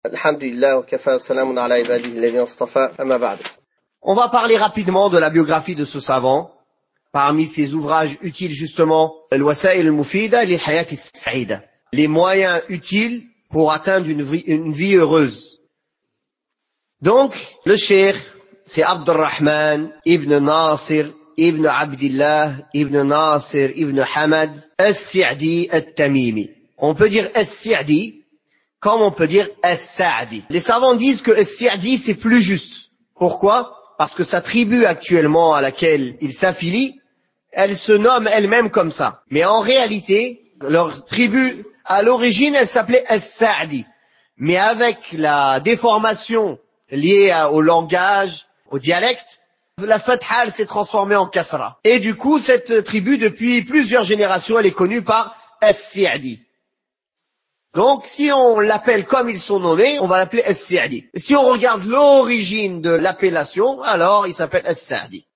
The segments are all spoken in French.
On va parler rapidement de la biographie de ce savant. Parmi ses ouvrages utiles justement, Al-Wasa'il al-Mufida li Hayat as-Sa'ida. Les moyens utiles pour atteindre une vie heureuse. Donc, le cheikh, c'est Abdurrahman ibn Nasir ibn Abdillah ibn Nasir ibn Hamad as-Sa'di at-Tamimi. On peut dire as-Sa'di comme on peut dire as-Sa'di. Les savants disent que as-Sa'di c'est plus juste. Pourquoi? Parce que sa tribu actuellement à laquelle il s'affilie, elle se nomme elle-même comme ça. Mais en réalité, leur tribu, à l'origine, elle s'appelait as-Sa'di. Mais avec la déformation liée au langage, au dialecte, la fatha s'est transformée en kasra. Et du coup, cette tribu, depuis plusieurs générations, elle est connue par as-Sa'di. Donc, si on l'appelle comme ils sont nommés, on va l'appeler as-Sa'di. Si on regarde l'origine de l'appellation, alors il s'appelle as-Sa'di.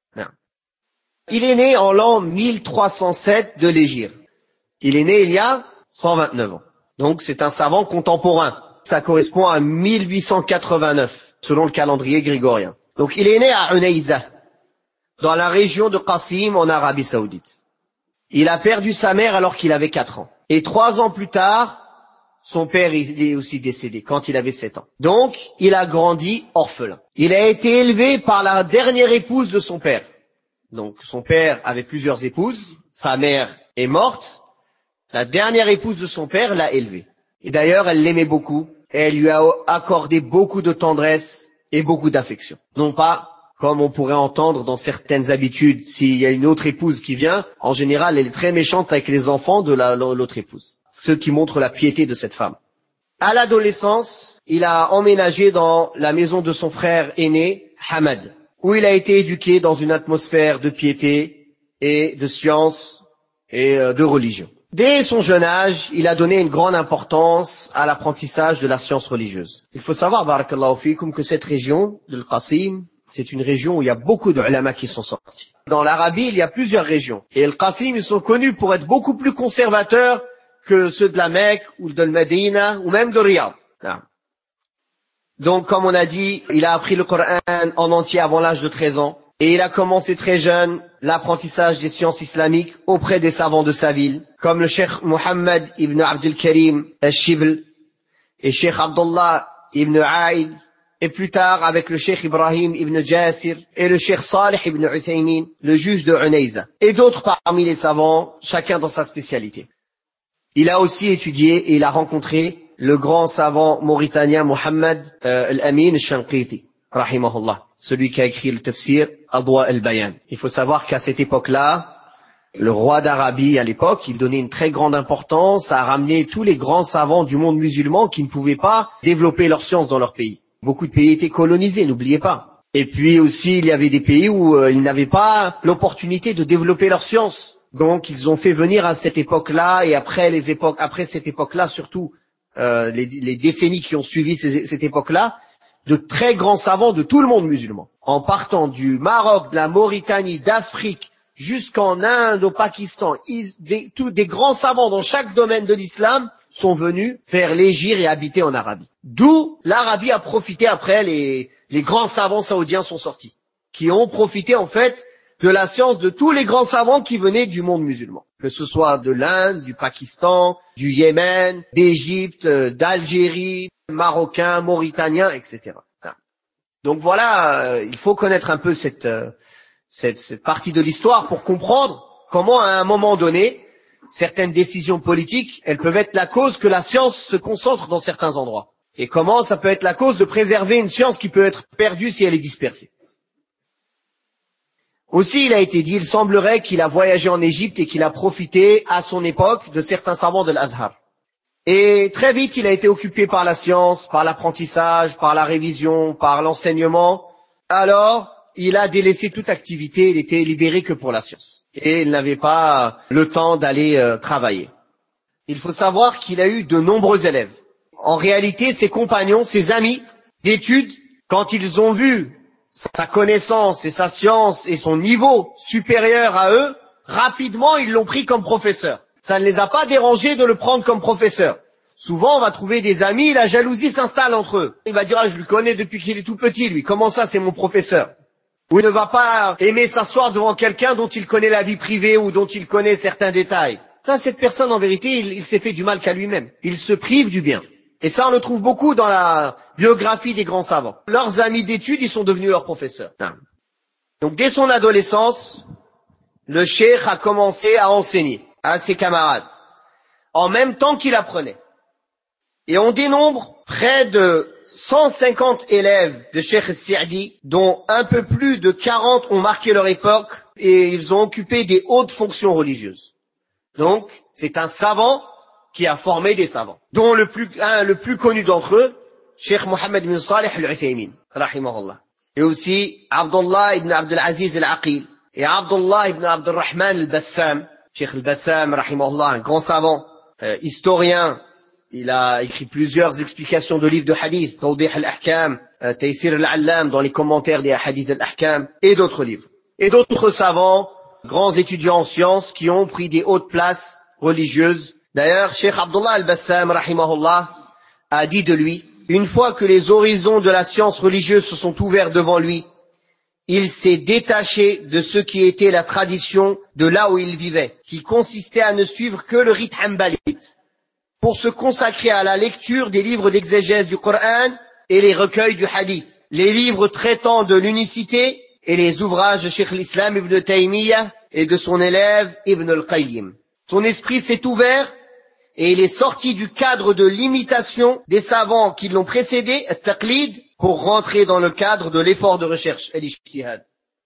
Il est né en l'an 1307 de l'Hégire. Il est né il y a 129 ans. Donc, c'est un savant contemporain. Ça correspond à 1889, selon le calendrier grégorien. Donc, il est né à Unayza, dans la région de Qasim, en Arabie Saoudite. Il a perdu sa mère alors qu'il avait 4 ans. Et 3 ans plus tard, son père il est aussi décédé quand il avait 7 ans. Donc, il a grandi orphelin. Il a été élevé par la dernière épouse de son père. Donc, son père avait plusieurs épouses. Sa mère est morte. La dernière épouse de son père l'a élevé. Et d'ailleurs, elle l'aimait beaucoup. Et elle lui a accordé beaucoup de tendresse et beaucoup d'affection. Non pas comme on pourrait entendre dans certaines habitudes, s'il y a une autre épouse qui vient, en général, elle est très méchante avec les enfants de l'autre épouse. Ce qui montre la piété de cette femme. À l'adolescence, il a emménagé dans la maison de son frère aîné, Hamad, où il a été éduqué dans une atmosphère de piété et de science et de religion. Dès son jeune âge, il a donné une grande importance à l'apprentissage de la science religieuse. Il faut savoir, barakallahu fikum, que cette région, le Qasim, c'est une région où il y a beaucoup de ulama qui sont sortis. Dans l'Arabie, il y a plusieurs régions. Et le Qasim, ils sont connus pour être beaucoup plus conservateurs que ceux de la Mecque ou de Medina ou même de Riyad. Donc, comme on a dit, il a appris le Coran en entier avant l'âge de 13 ans. Et il a commencé très jeune l'apprentissage des sciences islamiques auprès des savants de sa ville, comme le Cheikh Mohammed ibn Abdul Karim al-Shibl et Cheikh Abdullah ibn Aïd, et plus tard avec le Cheikh Ibrahim ibn Jasir et le Cheikh Salih ibn Uthaymin, le juge de Unayza, et d'autres parmi les savants, chacun dans sa spécialité. Il a aussi étudié et il a rencontré le grand savant mauritanien Mohammed al-Amin al-Shanqiti, rahimahullah, celui qui a écrit le tafsir Adwa al-Bayan. Il faut savoir qu'à cette époque-là, le roi d'Arabie à l'époque, il donnait une très grande importance à ramener tous les grands savants du monde musulman qui ne pouvaient pas développer leur science dans leur pays. Beaucoup de pays étaient colonisés, n'oubliez pas. Et puis aussi, il y avait des pays où ils n'avaient pas l'opportunité de développer leur science. Donc, ils ont fait venir à cette époque-là et après cette époque-là, surtout les décennies qui ont suivi cette époque-là, de très grands savants de tout le monde musulman. En partant du Maroc, de la Mauritanie, d'Afrique, jusqu'en Inde, au Pakistan, des grands savants dans chaque domaine de l'islam sont venus faire l'hégire et habiter en Arabie. D'où l'Arabie a profité après, les grands savants saoudiens sont sortis, qui ont profité en fait de la science de tous les grands savants qui venaient du monde musulman, que ce soit de l'Inde, du Pakistan, du Yémen, d'Égypte, d'Algérie, marocains, mauritaniens, etc. Donc voilà, il faut connaître un peu cette partie de l'histoire pour comprendre comment à un moment donné, certaines décisions politiques, elles peuvent être la cause que la science se concentre dans certains endroits. Et comment ça peut être la cause de préserver une science qui peut être perdue si elle est dispersée. Aussi, il a été dit, il semblerait qu'il a voyagé en Égypte et qu'il a profité à son époque de certains savants de l'Azhar. Et très vite, il a été occupé par la science, par l'apprentissage, par la révision, par l'enseignement. Alors, il a délaissé toute activité, il était libéré que pour la science. Et il n'avait pas le temps d'aller travailler. Il faut savoir qu'il a eu de nombreux élèves. En réalité, ses compagnons, ses amis d'études, quand ils ont vu sa connaissance et sa science et son niveau supérieur à eux, rapidement ils l'ont pris comme professeur. Ça ne les a pas dérangés de le prendre comme professeur. Souvent, on va trouver des amis, la jalousie s'installe entre eux. Il va dire, ah, je le connais depuis qu'il est tout petit, lui. Comment ça, c'est mon professeur? Ou il ne va pas aimer s'asseoir devant quelqu'un dont il connaît la vie privée ou dont il connaît certains détails. Ça, cette personne, en vérité, il s'est fait du mal qu'à lui-même. Il se prive du bien. Et ça, on le trouve beaucoup dans la biographie des grands savants. Leurs amis d'études, ils sont devenus leurs professeurs. Donc, dès son adolescence, le cheikh a commencé à enseigner à ses camarades, en même temps qu'il apprenait. Et on dénombre près de 150 élèves de Cheikh Saadi, dont un peu plus de 40 ont marqué leur époque et ils ont occupé des hautes fonctions religieuses. Donc, c'est un savant qui a formé des savants, dont le plus connu d'entre eux, Cheikh Mohammed ibn Salih al-Uthaymin, rahimahullah. Et aussi Abdullah ibn Abdul Aziz al-Aqil et Abdullah ibn Abdul Rahman al-Bassam. Cheikh al-Bassam, rahimahullah, un grand savant, historien. Il a écrit plusieurs explications de livres de hadith, Tawdih al-Ahkam, Taysir al-Allam dans les commentaires des hadiths al-Ahkam, et d'autres livres. Et d'autres savants, grands étudiants en sciences, qui ont pris des hautes places religieuses. D'ailleurs, Cheikh Abdullah al-Bassam, rahimahullah, a dit de lui, une fois que les horizons de la science religieuse se sont ouverts devant lui, il s'est détaché de ce qui était la tradition de là où il vivait, qui consistait à ne suivre que le rite hanbalite, pour se consacrer à la lecture des livres d'exégèse du Coran et les recueils du hadith, les livres traitant de l'unicité et les ouvrages de Cheikh l'Islam Ibn Taymiyyah et de son élève Ibn al-Qayyim. Son esprit s'est ouvert et il est sorti du cadre de l'imitation des savants qui l'ont précédé, at-taqlid, pour rentrer dans le cadre de l'effort de recherche, al-ijtihad,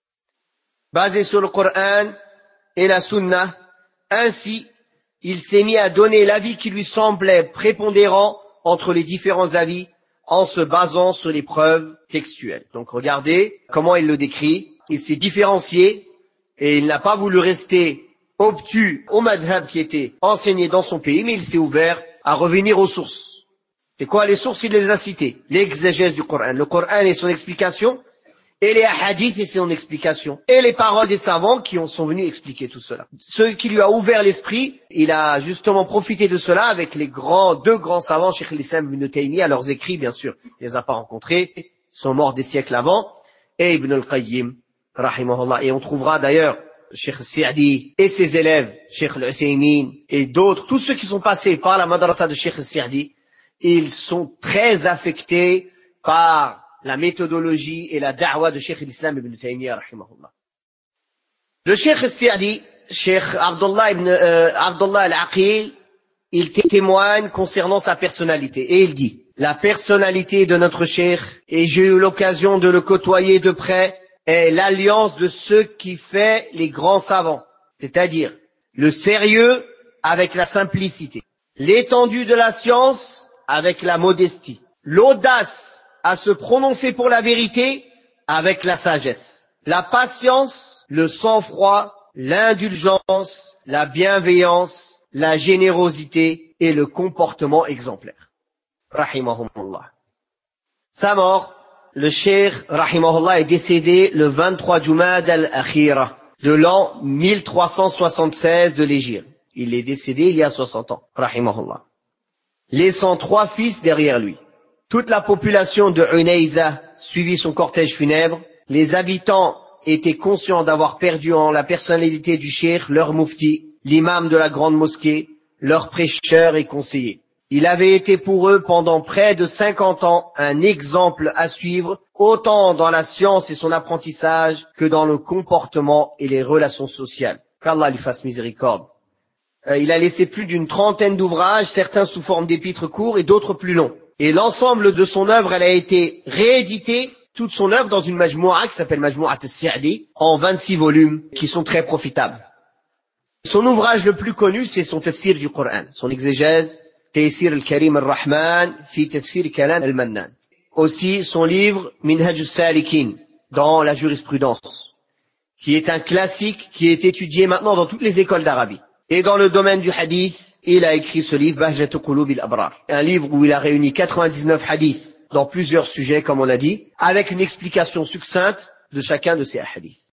basé sur le Coran et la Sunna. Ainsi, il s'est mis à donner l'avis qui lui semblait prépondérant entre les différents avis en se basant sur les preuves textuelles. Donc regardez comment il le décrit. Il s'est différencié et il n'a pas voulu rester obtus au madhab qui était enseigné dans son pays, mais il s'est ouvert à revenir aux sources. C'est quoi les sources? Il les a citées. L'exégèse du Coran. Le Coran et son explication, et les hadiths et son explication, et les paroles des savants qui sont venus expliquer tout cela. Ce qui lui a ouvert l'esprit, il a justement profité de cela avec les deux grands savants, Cheikh l'Islam Ibn Taymiyyah, leurs écrits, bien sûr, il les a pas rencontrés, ils sont morts des siècles avant, et Ibn al-Qayyim, rahimahullah. Et on trouvera d'ailleurs Cheikh Saadi et ses élèves, Cheikh al-Uthaymin et d'autres, tous ceux qui sont passés par la madrasa de Cheikh Saadi, ils sont très affectés par la méthodologie et la da'wa de Cheikh l'Islam Ibn Taymiyyah, rahimahullah. Le Cheikh Saadi, Cheikh Abdullah al-Aqil, il témoigne concernant sa personnalité et il dit, la personnalité de notre Cheikh, et j'ai eu l'occasion de le côtoyer de près, est l'alliance de ce qui fait les grands savants, c'est-à-dire le sérieux avec la simplicité, l'étendue de la science avec la modestie, l'audace à se prononcer pour la vérité avec la sagesse, la patience, le sang-froid, l'indulgence, la bienveillance, la générosité et le comportement exemplaire. Rahimahumullah. Sa mort, le cheikh, rahimahullah, est décédé le 23 Jumad al-Akhira de l'an 1376 de l'Hégire. Il est décédé il y a 60 ans, rahimahullah, laissant 3 fils derrière lui. Toute la population de Unayza suivit son cortège funèbre. Les habitants étaient conscients d'avoir perdu en la personnalité du cheikh leur mufti, l'imam de la grande mosquée, leur prêcheur et conseiller. Il avait été pour eux pendant près de 50 ans un exemple à suivre, autant dans la science et son apprentissage que dans le comportement et les relations sociales. Qu'Allah lui fasse miséricorde. Il a laissé plus d'une 30aine d'ouvrages, certains sous forme d'épîtres courts et d'autres plus longs. Et l'ensemble de son œuvre, elle a été rééditée, toute son œuvre, dans une majmoua qui s'appelle Majmou'at al-Sa'di, en 26 volumes, qui sont très profitables. Son ouvrage le plus connu, c'est son tafsir du Coran, son exégèse, Taysir al-Karim al-Rahman, fi tafsir kalam al-Mannan. Aussi, son livre, Minhaj al-Salikin, dans la jurisprudence, qui est un classique qui est étudié maintenant dans toutes les écoles d'Arabie. Et dans le domaine du hadith, il a écrit ce livre, Bahjatu Qulub al-Abrar, un livre où il a réuni 99 hadiths dans plusieurs sujets, comme on a dit, avec une explication succincte de chacun de ces hadiths.